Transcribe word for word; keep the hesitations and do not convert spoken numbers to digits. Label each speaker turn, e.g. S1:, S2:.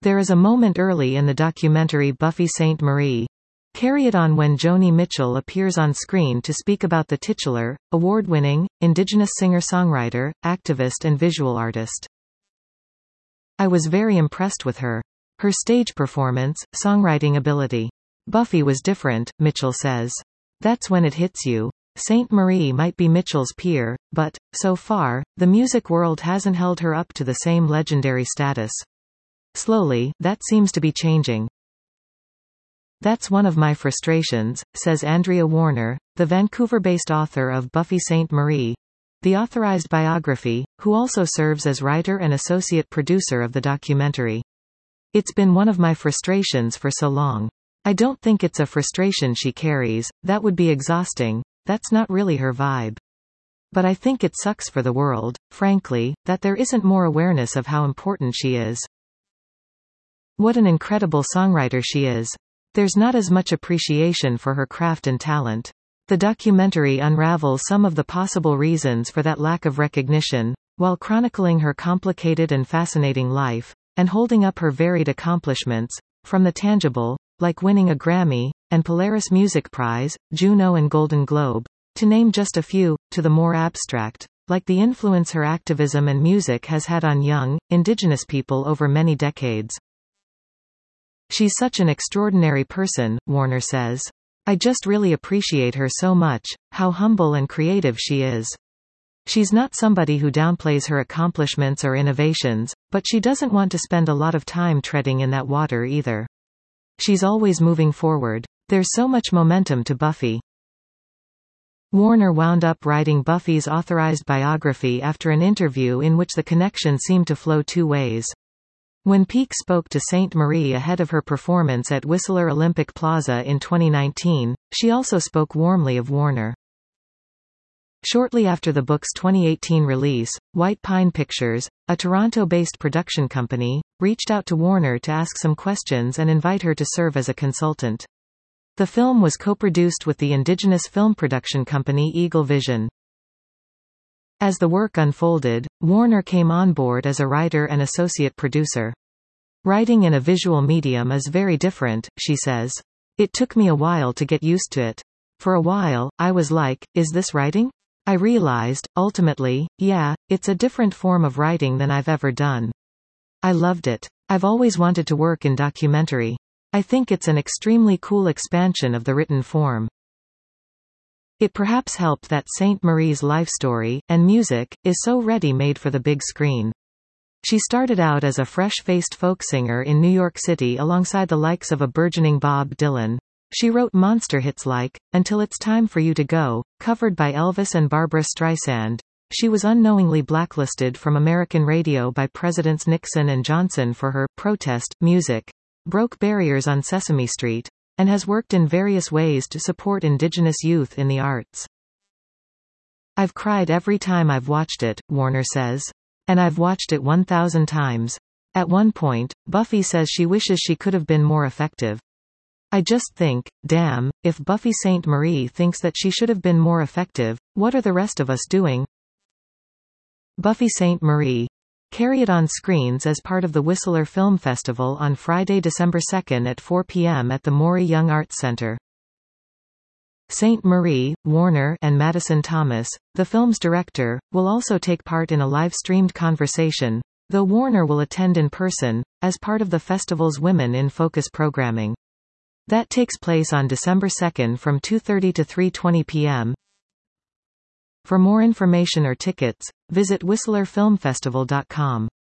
S1: There is a moment early in the documentary Buffy Sainte Marie. Carry it on when Joni Mitchell appears on screen to speak about the titular, award-winning, Indigenous singer-songwriter, activist and visual artist. I was very impressed with her. Her stage performance, songwriting ability. Buffy was different, Mitchell says. That's when it hits you. Sainte Marie might be Mitchell's peer, but, so far, the music world hasn't held her up to the same legendary status. Slowly, that seems to be changing. That's one of my frustrations, says Andrea Warner, the Vancouver-based author of Buffy Sainte Marie, the authorized biography, who also serves as writer and associate producer of the documentary. It's been one of my frustrations for so long. I don't think it's a frustration she carries, that would be exhausting, that's not really her vibe. But I think it sucks for the world, frankly, that there isn't more awareness of how important she is. What an incredible songwriter she is. There's not as much appreciation for her craft and talent. The documentary unravels some of the possible reasons for that lack of recognition, while chronicling her complicated and fascinating life, and holding up her varied accomplishments, from the tangible, like winning a Grammy, and Polaris Music Prize, Juno and Golden Globe, to name just a few, to the more abstract, like the influence her activism and music has had on young, Indigenous people over many decades. She's such an extraordinary person, Warner says. I just really appreciate her so much, how humble and creative she is. She's not somebody who downplays her accomplishments or innovations, but she doesn't want to spend a lot of time treading in that water either. She's always moving forward. There's so much momentum to Buffy. Warner wound up writing Buffy's authorized biography after an interview in which the connection seemed to flow two ways. When Peake spoke to Sainte Marie ahead of her performance at Whistler Olympic Plaza in twenty nineteen, she also spoke warmly of Warner. Shortly after the book's twenty eighteen release, White Pine Pictures, a Toronto-based production company, reached out to Warner to ask some questions and invite her to serve as a consultant. The film was co-produced with the Indigenous film production company Eagle Vision. As the work unfolded, Warner came on board as a writer and associate producer. Writing in a visual medium is very different, she says. It took me a while to get used to it. For a while, I was like, is this writing? I realized, ultimately, yeah, it's a different form of writing than I've ever done. I loved it. I've always wanted to work in documentary. I think it's an extremely cool expansion of the written form. It perhaps helped that Sainte Marie's life story, and music, is so ready-made for the big screen. She started out as a fresh-faced folk singer in New York City alongside the likes of a burgeoning Bob Dylan. She wrote monster hits like, Until It's Time for You to Go, covered by Elvis and Barbra Streisand. She was unknowingly blacklisted from American radio by Presidents Nixon and Johnson for her protest music, broke barriers on Sesame Street, and has worked in various ways to support Indigenous youth in the arts. I've cried every time I've watched it, Warner says. And I've watched it one thousand times. At one point, Buffy says she wishes she could have been more effective. I just think, damn, if Buffy Sainte Marie thinks that she should have been more effective, what are the rest of us doing? Buffy Sainte Marie. Carry it on screens as part of the Whistler Film Festival on Friday, December second at four p m at the Maury Young Arts Center. Sainte Marie, Warner and Madison Thomas, the film's director, will also take part in a live-streamed conversation, though Warner will attend in person, as part of the festival's Women in Focus programming. That takes place on December second from two thirty to three twenty p m For more information or tickets, visit whistler film festival dot com.